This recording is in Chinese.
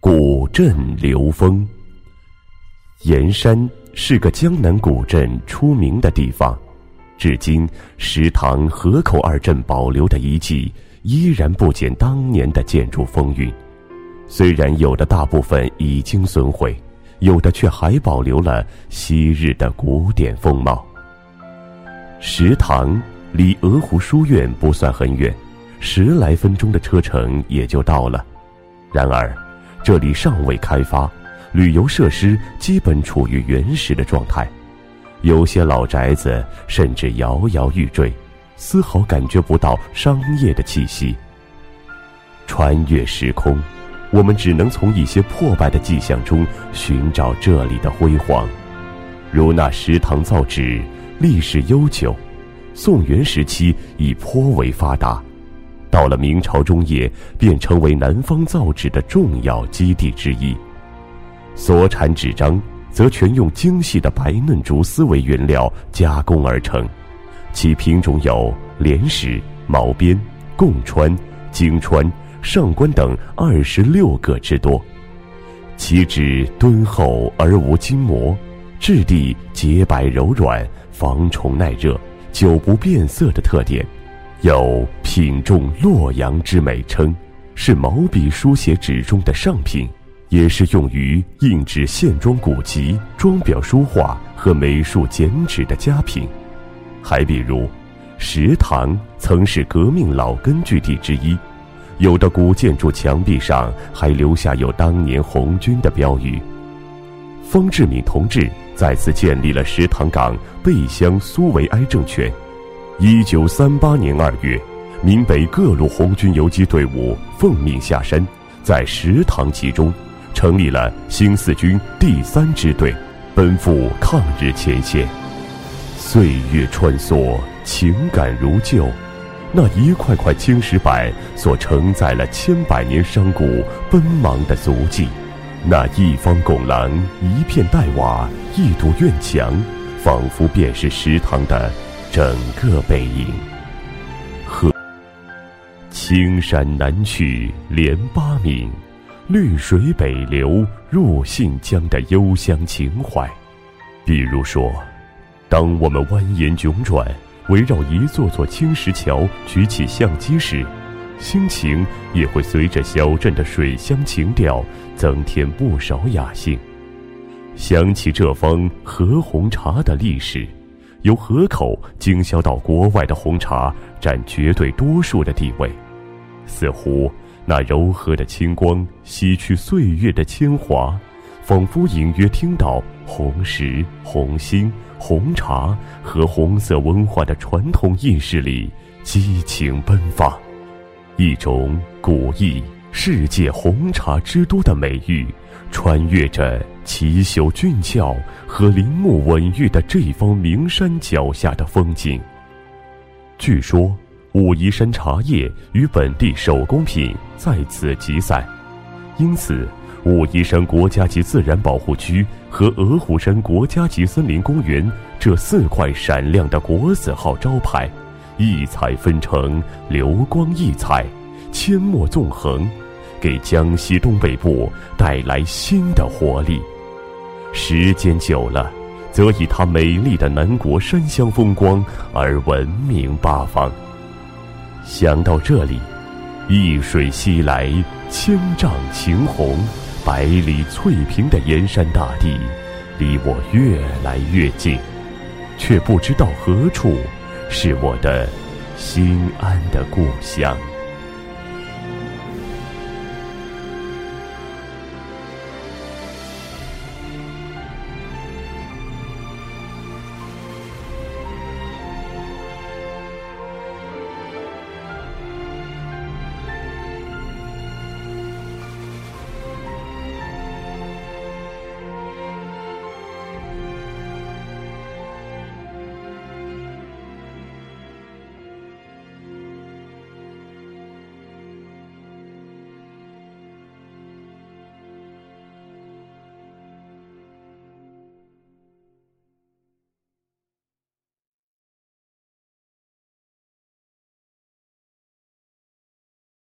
古镇流风。盐山是个江南古镇出名的地方，至今石塘、河口二镇保留的遗迹依然不减当年的建筑风韵。虽然有的大部分已经损毁，有的却还保留了昔日的古典风貌。石塘离鹅湖书院不算很远，10来分钟的车程也就到了。然而这里尚未开发，旅游设施基本处于原始的状态，有些老宅子甚至摇摇欲坠，丝毫感觉不到商业的气息。穿越时空，我们只能从一些破败的迹象中寻找这里的辉煌，如那石塘造纸历史悠久，宋元时期已颇为发达，到了明朝中叶便成为南方造纸的重要基地之一。所产纸张则全用精细的白嫩竹丝为原料加工而成，其品种有莲石、毛边、贡川、京川、上官等26个之多。其纸敦厚而无筋膜，质地洁白柔软，防虫耐热，久不变色的特点，有品种洛阳之美称，是毛笔书写纸中的上品，也是用于印制线装古籍、装裱书画和美术剪纸的佳品。还比如石塘曾是革命老根据地之一，有的古建筑墙壁上还留下有当年红军的标语。方志敏同志在此建立了石塘港背乡苏维埃政权。1938年2月，闽北各路红军游击队伍奉命下山，在石塘集中，成立了新四军第3支队，奔赴抗日前线。岁月穿梭，情感如旧，那一块块青石板所承载了千百年商贾奔忙的足迹，那一方拱廊，一片黛瓦，一堵院墙，仿佛便是石塘的整个背影。青山南去连八闽，绿水北流入信江的幽香情怀。比如说，当我们蜿蜒迥转，围绕一座座青石桥举起相机时，心情也会随着小镇的水乡情调增添不少雅兴。想起这方河红茶的历史，由河口经销到国外的红茶占绝对多数的地位，似乎那柔和的清光洗去岁月的铅华，仿佛隐约听到红石、红星、红茶和红色文化的传统意识里激情奔放，一种古意世界红茶之都的美誉，穿越着奇秀俊俏和林木稳郁的这方名山脚下的风景。据说武夷山茶叶与本地手工品在此集散，因此武夷山国家级自然保护区和鹅湖山国家级森林公园这4块闪亮的国字号招牌，异彩纷呈，流光溢彩，阡陌纵横，给江西东北部带来新的活力。时间久了，则以它美丽的南国山乡风光而闻名八方。想到这里，一水西来，千丈晴红，百里翠屏的盐山大地离我越来越近，却不知道何处是我的心安的故乡。